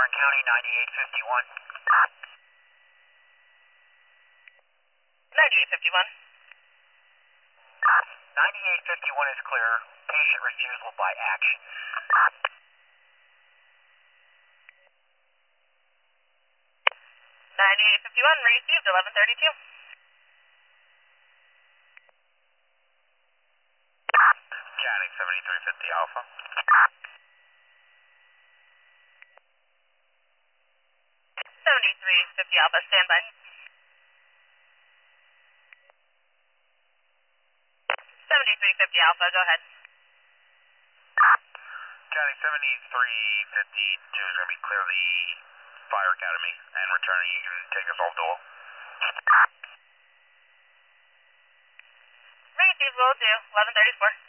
Warren County, 9851. 9851. 9851 is clear. Patient refusal by action. 9851, received 1132. County, 7350 Alpha. 7350 Alpha, standby. 7350 Alpha, go ahead. County, 7352 is going to be clear the fire academy and returning. You can take us off dual. Received, will do, 1134.